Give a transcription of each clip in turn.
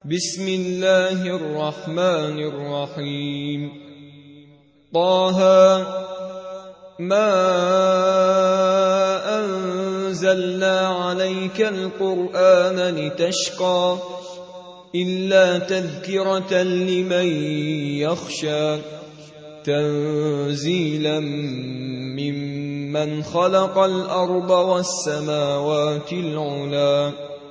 بسم الله الرحمن الرحيم. طه ما أنزلنا عليك القرآن لتشقى إلا تذكرة لمن يخشى تنزيلا ممن خلق الأرض والسماوات العلى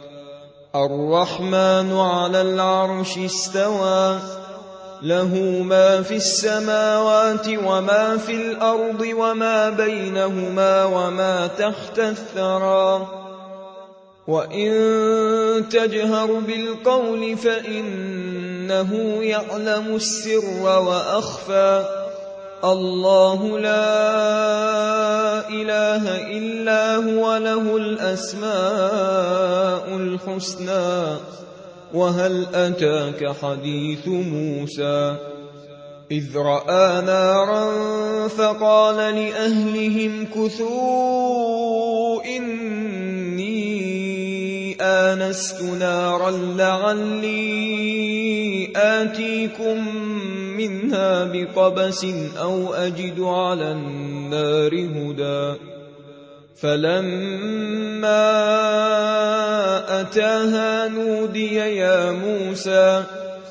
الرحمن على العرش استوى له ما في السماوات وما في الأرض وما بينهما وما تحت الثرى وإن تجهر بالقول فإنه يعلم السر وأخفى الله لا إله إلا هو له الأسماء الحسنى وهل أتاك حديث موسى إذ رأى نارا فقال لأهلهم كثوا إني آنست نارا لعلي آتيكم منها بقبس أو أجد على النار هدى فلما أتاها نودي يا موسى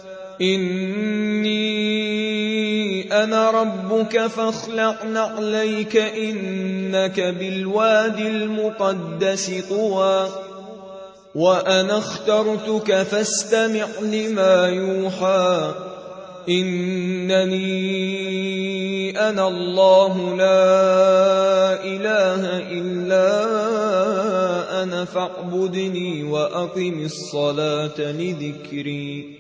إني أنا ربك فاخلع نعليك إنك بالواد المقدس طوى وأنا اخترتك فاستمع لما يوحى إنني أنا الله لا إله إلا أنا فاعبدني وأقم الصلاة لذكري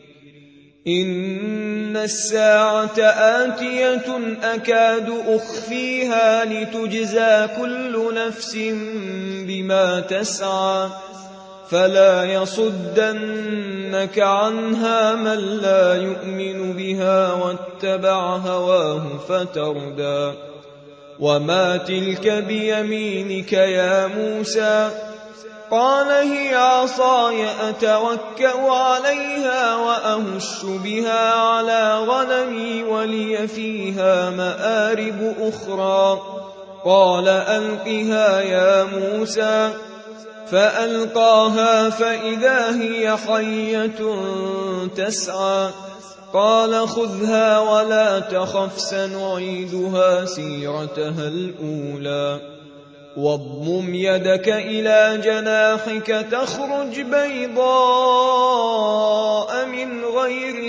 إن الساعة آتية أكاد أخفيها لتجزى كل نفس بما تسعى فلا يصدنك عنها من لا يؤمن بها واتبع هواه فتردى وما تلك بيمينك يا موسى قال هي عصاي أتوكأ عليها وأهش بها على غنمي ولي فيها مآرب أخرى قال ألقها يا موسى فألقاها فإذا هي حية تسعى قال خذها ولا تخف سنعيدها سيرتها الأولى واضمم يدك إلى جناحك تخرج بيضاء من غير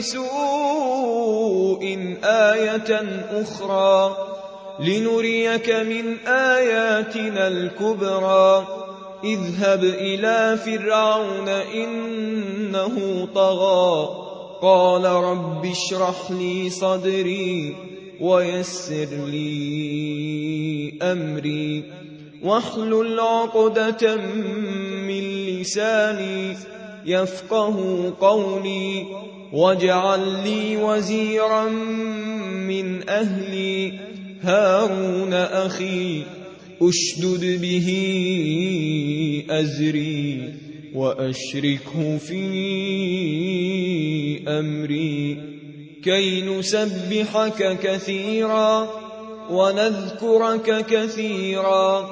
سوء آية أخرى لنريك من آياتنا الكبرى اذهب إلى فرعون إنه طغى قال رب اشرح لي صدري ويسر لي أمري واحلل عقدة من لساني يفقه قولي واجعل لي وزيرا من أهلي هارون أخي أشدد به أزري وأشركه في أمري كي نسبحك كثيرا ونذكرك كثيرا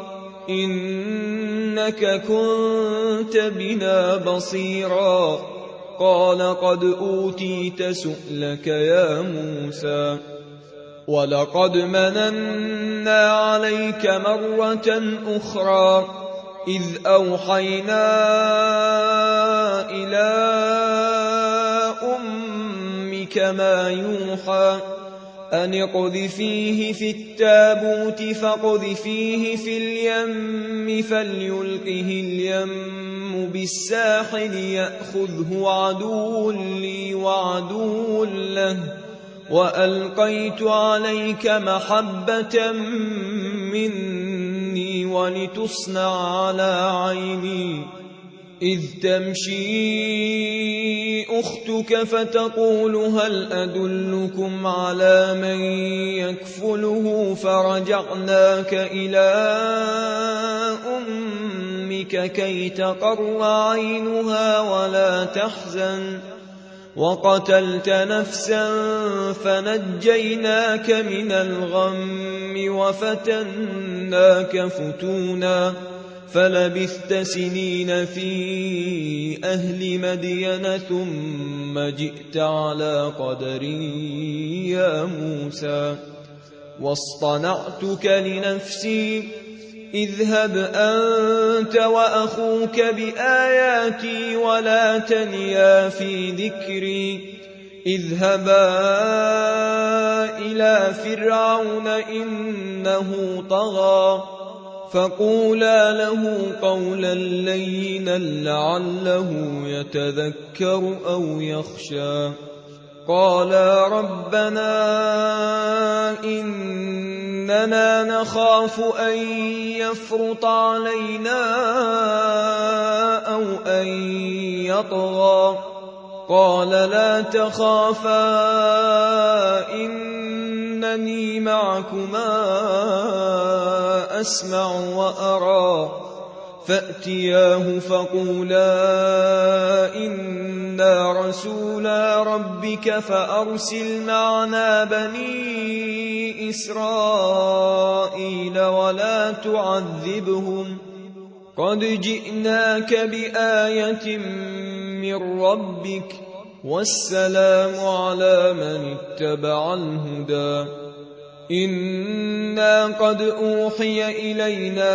إنك كنت بنا بصيرا قال قد أوتيت سؤلك يا موسى ولقد مننا عليك مرة أخرى إذ أوحينا إلى أمك ما يوحى أن اقذفيه في التابوت فاقذفيه في اليم فليلقه اليم بالساحل يأخذه عدو لي وعدو له وألقيت عليك محبة مني ولتصنع على عيني إذ تمشي أختك فتقول هل أدلكم على من يكفله فرجعناك إلى أمك كي تقر عينها ولا تحزن وقتلت نفسا فنجيناك من الغم وفتناك فتونا فلبثت سنين في أهل مدين ثم جئت على قدر يا موسى واصطنعتك لنفسي اذهب أنت وأخوك بآياتي ولا تنيا في ذكري اذهبا إلى فرعون إنه طغى فقولا له قولا لينا لعله يتذكر أو يخشى قالا ربنا إننا نخاف أن يفرط علينا أو أن يطغى قال لا تخافا إنني معكما أسمع وأرى فأتياه فقولا إنا رسولا ربك فأرسل معنا بني إسرائيل ولا تعذبهم قد جئناك بآية من ربك والسلام على من اتبع الهدى إنا قد أوحي إلينا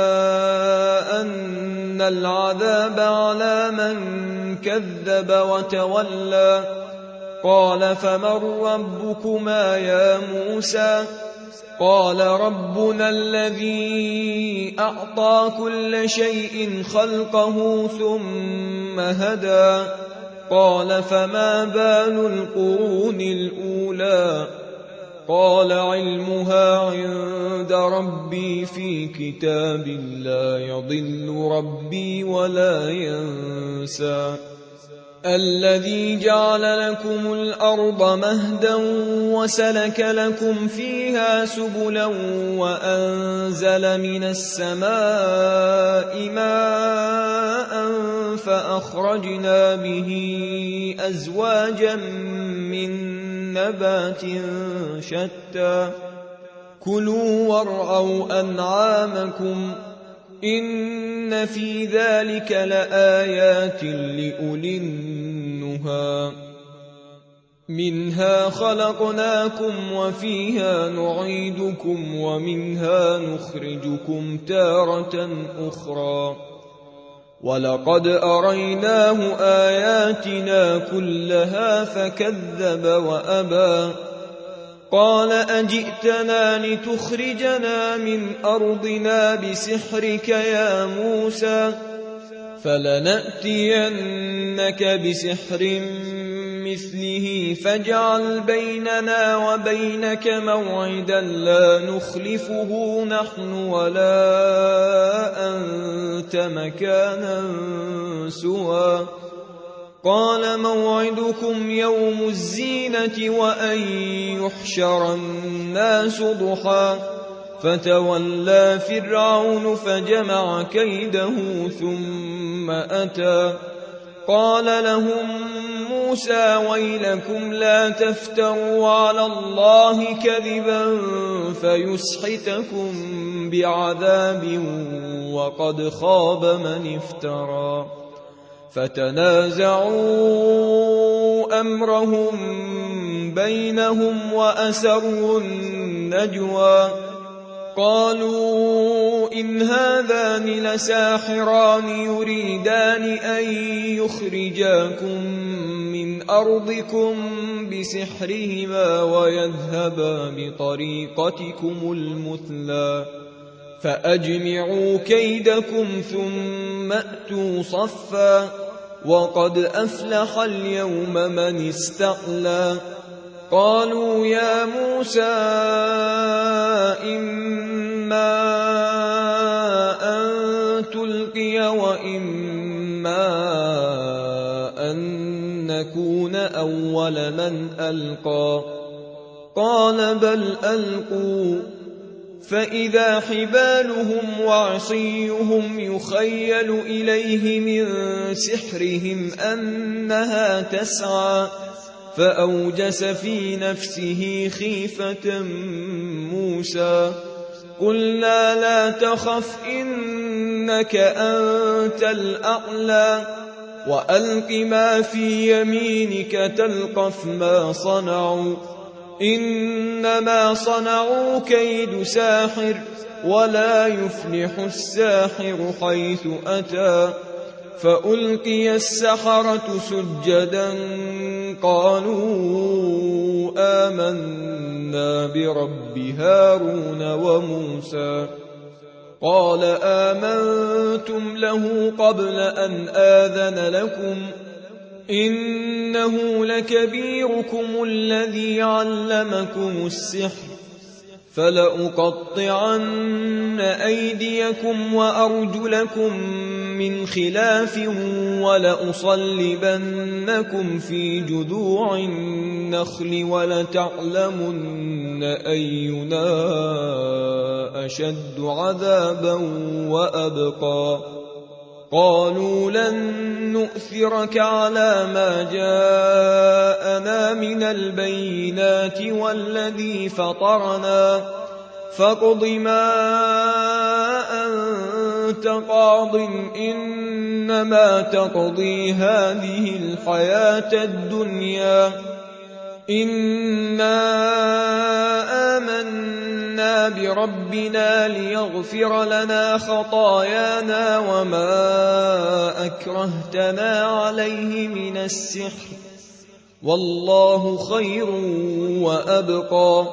أن العذاب على من كذب وتولى قال فمن ربكما يا موسى قال ربنا الذي أعطى كل شيء خلقه ثم هدى قال فما بال القرون الأولى قال علمها عند ربي في كتاب لا يضل ربي ولا ينسى الذي جعل لكم الأرض مهدا وسلك لكم فيها سبلا وأنزل من السماء ماء فأخرجنا به أزواجا من نبات شتى كلوا وارعوا أنعامكم إن في ذلك لآيات لأولي النهى منها خلقناكم وفيها نعيدكم ومنها نخرجكم تارة أخرى ولقد أريناه آياتنا كلها فكذب وأبى قال أجئتنا لتخرجنا من أرضنا بسحرك يا موسى فلنأتينك بسحر مثله فاجعل بيننا وبينك موعدا لا نخلفه نحن ولا أنت مكانا سوى قال موعدكم يوم الزينة وأن يحشر الناس ضحى فتولى فرعون فجمع كيده ثم أتى قال لهم موسى ويلكم لا تفتروا على الله كذبا فيسحتكم بعذاب وقد خاب من افترى فتنازعوا أمرهم بينهم وأسروا النجوى قالوا إن هذان لساحران يريدان أن يخرجاكم من أرضكم بسحرهما ويذهبا بطريقتكم المثلى فأجمعوا كيدكم ثم أتوا صفا وقد أفلح اليوم من استعلى قالوا يا موسى إما أن تلقي وإما أن نكون أول من ألقى قال بل ألقوا فإذا حبالهم وعصيهم يخيل إليه من سحرهم أنها تسعى فأوجس في نفسه خيفة موسى قلنا لا تخف إنك أنت الأعلى وألق ما في يمينك تلقف ما صنعوا إنما صنعوا كيد ساحر ولا يفلح الساحر حيث أتى فألقي السحرة سجدا قالوا آمنا برب هارون وموسى قال آمنتم له قبل أن آذن لكم إنه لكبيركم الذي علمكم السحر فلأقطعن أيديكم وأرجلكم من خلاف ولأصلبنكم في جذوع النخل ولتعلمن أينا أشد عذابا وأبقى قالوا لن نؤثرك على ما جاءنا من البينات والذي فطرنا فاقض ما أنت قاض إنما تقضي هذه الحياة الدنيا إنا آمنا بربنا ليغفر لنا خطايانا وما أكرهتنا عليه من السحر والله خير وأبقى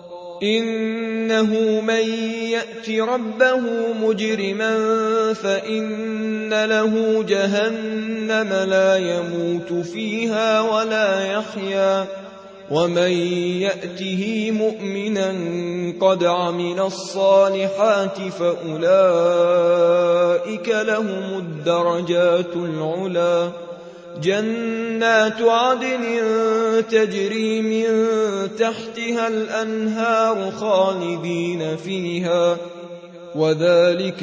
إنه من يأت ربه مجرما فإن له جهنم لا يموت فيها ولا يحيا ومن يأته مؤمنا قد عمل الصالحات فأولئك لهم الدرجات العلى جنات عدن تجري من تحتها الأنهار خالدين فيها وذلك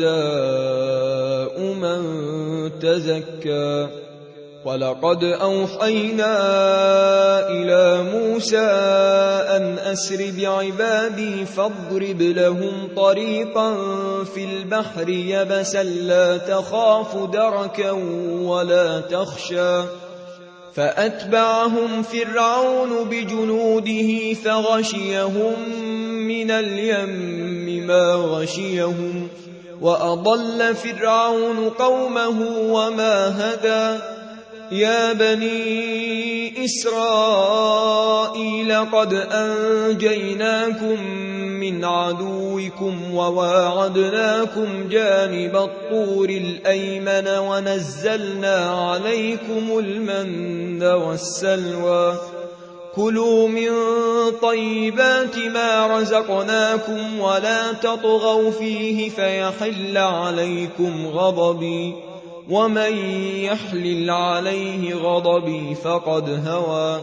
جزاء من تزكى ولقد أوحينا إلى موسى أن أسر بعبادي فاضرب لهم طريقا في البحر يبسا لا تخاف دركا ولا تخشى فأتبعهم فرعون بجنوده فغشيهم من اليم ما غشيهم وأضل فرعون قومه وما هدى يا بني إسرائيل قد أنجيناكم من عدوكم وواعدناكم جانب الطور الأيمن ونزلنا عليكم المن والسلوى كلوا من طيبات ما رزقناكم ولا تطغوا فيه فيحل عليكم غضبي ومن يحلل عليه غضبي فقد هوى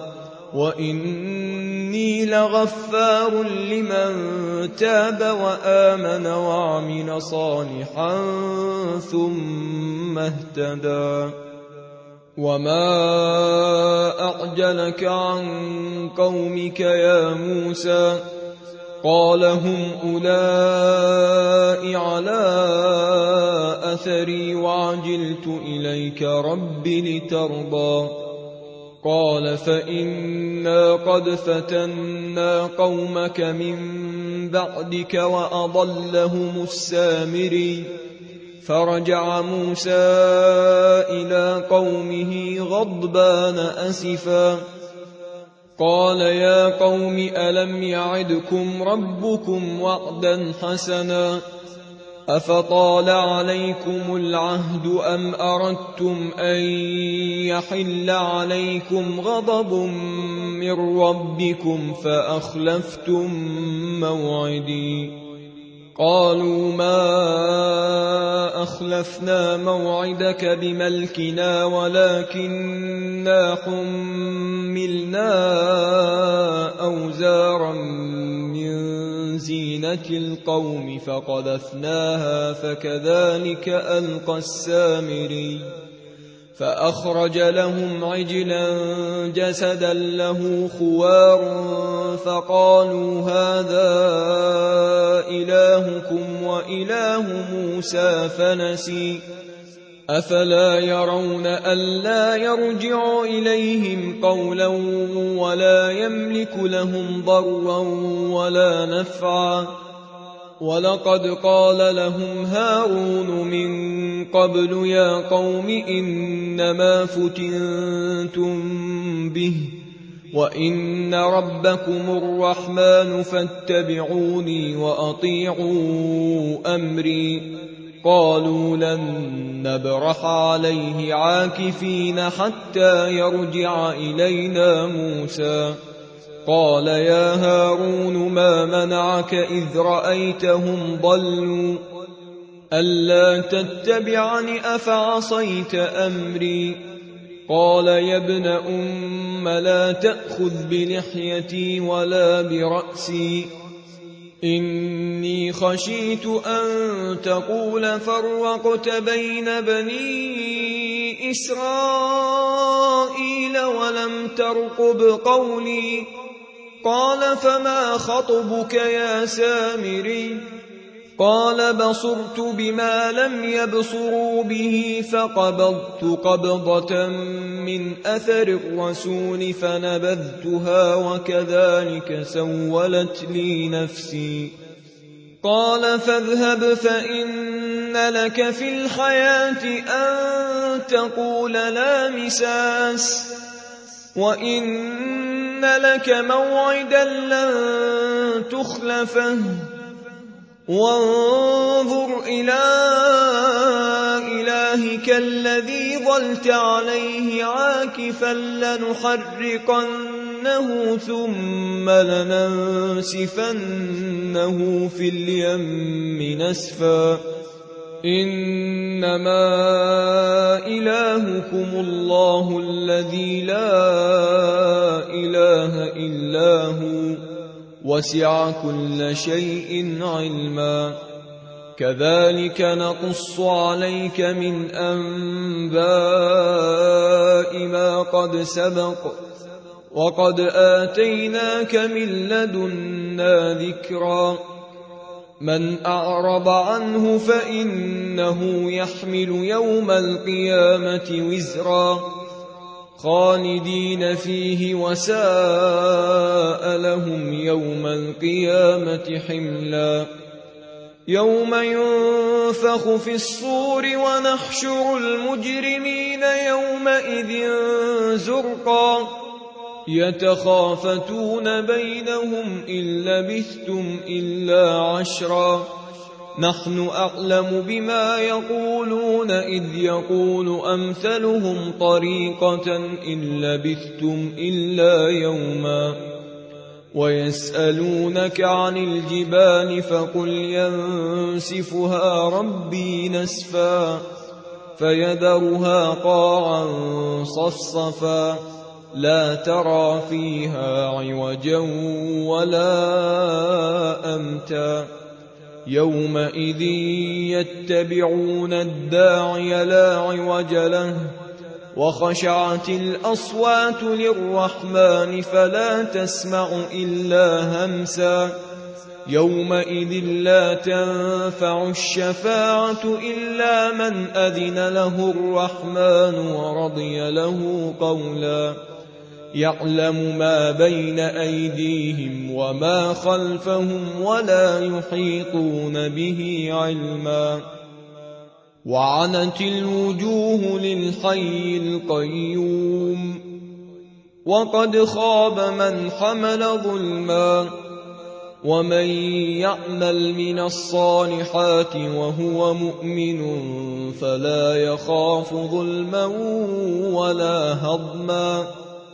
وإني لغفار لمن تاب وآمن وعمل صالحا ثم اهتدى وما أعجلك عن قومك يا موسى قال هم أولئك على أثري وعجلت إليك رب لترضى قال فإنا قد فتنا قومك من بعدك وأضلهم السامري فرجع موسى إلى قومه غضبان أسفا قال يا قوم ألم يعدكم ربكم وعدا حسنا أفطال عليكم العهد أم أردتم أن يحل عليكم غضب من ربكم فأخلفتم موعدي قالوا ما أخلفنا موعدك بملكنا ولكننا حملنا أوزارا من زينة زينة القوم فقذفناها فكذلك ألقى السامري فأخرج لهم عجلا جسدا له خوار فقالوا هذا إلهكم وإله موسى فنسي أفلا يرون ألا يرجع إليهم قولا ولا يملك لهم ضرا ولا نفعا ولقد قال لهم هارون من قبل يا قوم إنما فتنتم به وإن ربكم الرحمن فاتبعوني وأطيعوا أمري قالوا لن نبرح عليه عاكفين حتى يرجع إلينا موسى قال يا هارون ما منعك إذ رأيتهم ضلوا ألا تتبعني أفعصيت أمري قال يا ابن أم لا تأخذ بلحيتي ولا برأسي إني خشيت أن تقول فرقت بين بني إسرائيل ولم ترقب قولي قال فما خطبك يا سامري قال بصرت بما لم يبصروا به فقبضت قبضة من أثر الرسول فنبذتها وكذلك سولت لي نفسي قال فاذهب فإن لك في الحياة أن تقول لا مساس وإن لك موعدا لن تخلفه وانظر إلى إلهك الذي ظلت عليه عاكفا لنحرقنه ثم لننسفنه في اليم نسفا إنما إلهكم الله الذي لا إله إلا هو وسع كل شيء علما كذلك نقص عليك من أنباء ما قد سبق وقد آتيناك من لدنا ذكرا من أعرض عنه فإنه يحمل يوم القيامة وزرا خالدين فيه وساء لهم يوم القيامة حملا يوم ينفخ في الصور ونحشر المجرمين يومئذ زرقا يتخافتون بينهم إن لبثتم إلا عشرا نحن أعلم بما يقولون إذ يقول أمثلهم طريقة إن لبثتم إلا يوما ويسألونك عن الجبال فقل ينسفها ربي نسفا فيذرها قاعا صفصفا لا ترى فيها عوجا ولا أمتا يومئذ يتبعون الداعي لا عوج له وخشعت الأصوات للرحمن فلا تسمع إلا همسا يومئذ لا تنفع الشفاعة إلا من أذن له الرحمن ورضي له قولا يعلم ما بين أيديهم وما خلفهم ولا يحيطون به علما وعنت الوجوه للحي القيوم وقد خاب من حمل ظلما ومن يعمل من الصالحات وهو مؤمن فلا يخاف ظلما ولا هضما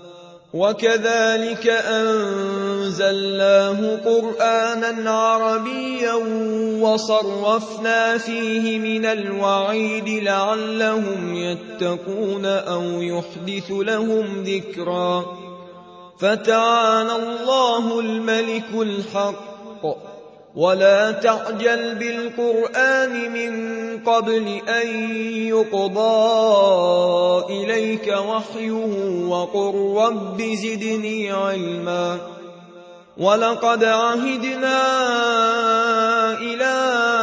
وكذلك أنزلناه قرآنا عربيا وصرفنا فيه من الوعيد لعلهم يتقون أو يحدث لهم ذكرا فتعالى الله الملك الحق ولا تعجل بالقرآن من قبل أن يقضى إليك وحيه وقل رب زدني علما ولقد عهدنا إلى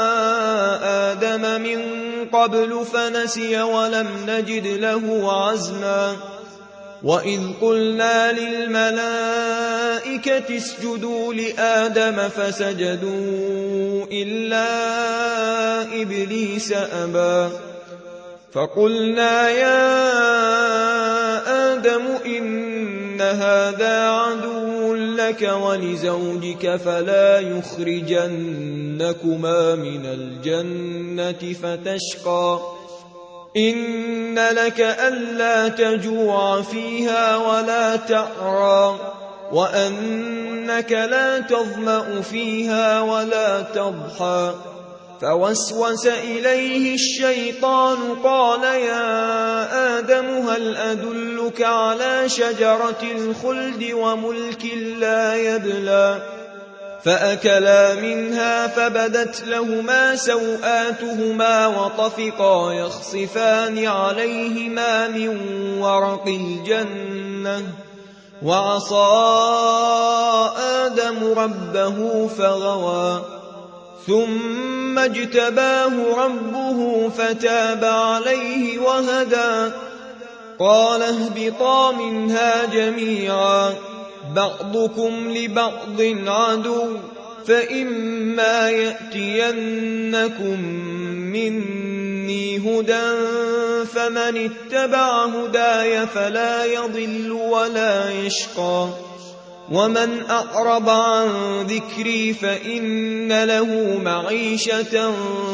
آدم من قبل فنسي ولم نجد له عزما وإذ قلنا للملائكة اسجدوا لآدم فسجدوا إلا إبليس أبى فقلنا يا آدم إن هذا عدو لك ولزوجك فلا يخرجنكما من الجنة فتشقى إن لك ألا تجوع فيها ولا تعرى وأنك لا تظمأ فيها ولا تضحى فوسوس إليه الشيطان قال يا آدم هل أدلك على شجرة الخلد وملك لا يبلى فأكلا منها فبدت لهما سوآتهما وطفقا يخصفان عليهما من ورق الجنة وعصى آدم ربه فغوى ثم اجتباه ربه فتاب عليه وهدى قال اهبطا منها جميعا بعضكم لبعض عدو فإما يأتينكم مني هدى فمن اتبع هداي فلا يضل ولا يشقى ومن أعرض عن ذكري فإن له معيشة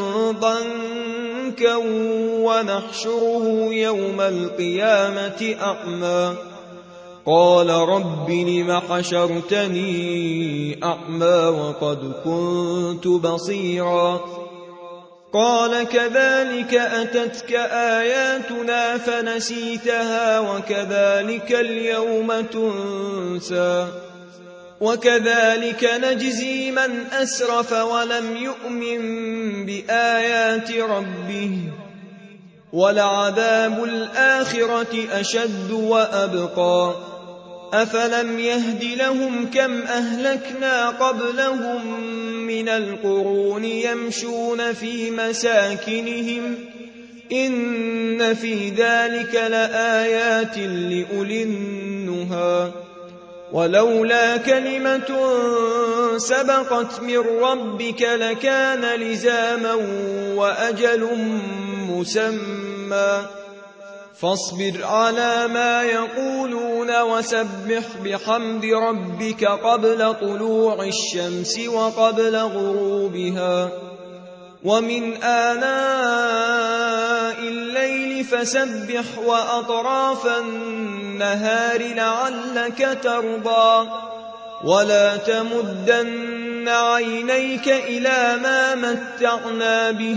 ضنكا ونحشره يوم القيامة أعمى قال رب لم حشرتني أعمى وقد كنت بصيرا قال كذلك أتتك آياتنا فنسيتها وكذلك اليوم تنسى وكذلك نجزي من أسرف ولم يؤمن بآيات ربه ولعذاب الآخرة أشد وأبقى أفلم يهد لهم كم أهلكنا قبلهم من القرون يمشون في مساكنهم إن في ذلك لآيات لأولي النهى ولولا كلمة سبقت من ربك لكان لزاما وأجل مسمى فاصبر على ما يقولون وسبح بحمد ربك قبل طلوع الشمس وقبل غروبها ومن آناء الليل فسبح وأطراف النهار لعلك ترضى ولا تمدن عينيك إلى ما متعنا به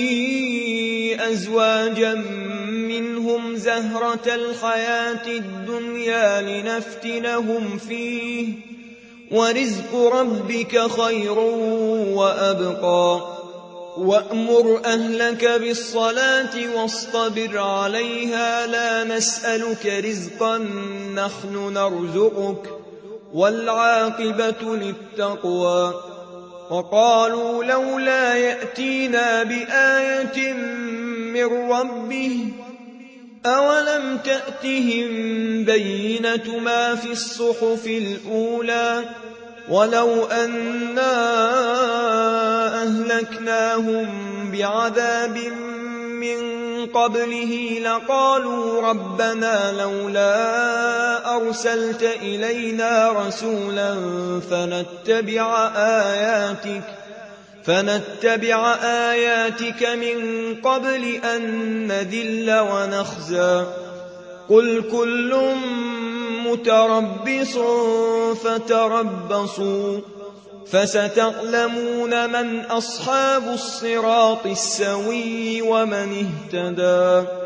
أزواجا منهم زهرة الحياة الدنيا لنفتنهم فيه ورزق ربك خير وأبقى وأمر أهلك بالصلاة واصطبر عليها لا نسألك رزقا نحن نرزقك والعاقبة للتقوى وقالوا لولا يأتينا بآية من ربه أولم تأتهم بينة ما في الصحف الأولى ولو أنا أهلكناهم بعذاب من قبله لقالوا ربنا لولا أرسلت إلينا رسولا فنتبع آياتك من قبل أن نذل ونخزى قل كل متربص فتربصوا فستعلمون من أصحاب الصراط السوي ومن اهتدى